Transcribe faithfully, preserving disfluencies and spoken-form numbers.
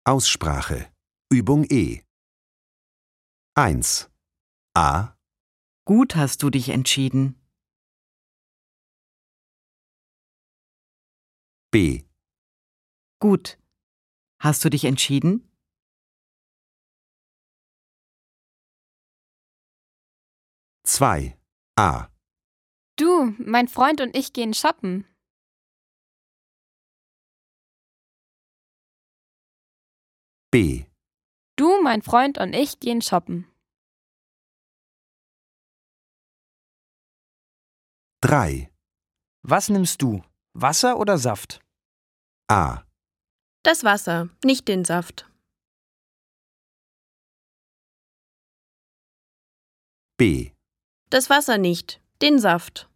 Aussprache. Übung E. eins. A. Gut hast du dich entschieden. B. Gut. Hast du dich entschieden? zwei. A. Du, mein Freund und ich gehen shoppen. B. Du, mein Freund und ich gehen shoppen. drei. Was nimmst du? Wasser oder Saft? A. Das Wasser, nicht den Saft. B. Das Wasser nicht, den Saft.